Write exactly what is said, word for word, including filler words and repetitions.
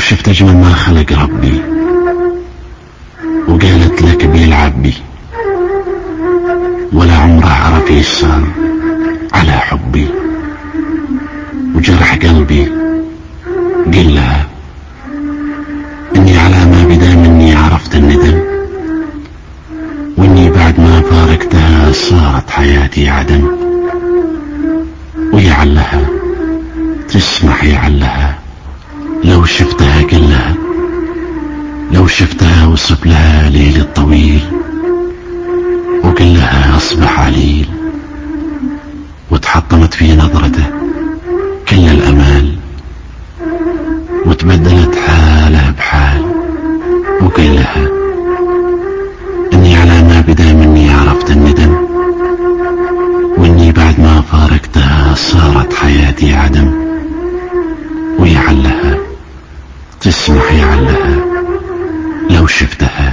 شفت أجمل ما خلق ربي وقالت لك بيلعب بي، ولا عمره عرف يسار على حبي، وجرح قلبي قل لها إني على ما بدا مني عرفت الندم، وإني بعد ما فارقتها صارت حياتي عدم. ويعلها تسمح يعلها لو شفتها قل لها، لو شفتها وصف لها ليل الطويل وقل لها أصبح عليل، وتحطمت في نظرته كل الأمال، وتبدلت حاله بحال، وقل لها إني على ما بدا مني عرفت الندم، وإني بعد ما فارقتها صارت حياتي عدم. ويعلها تسمح يعلها لو شفتها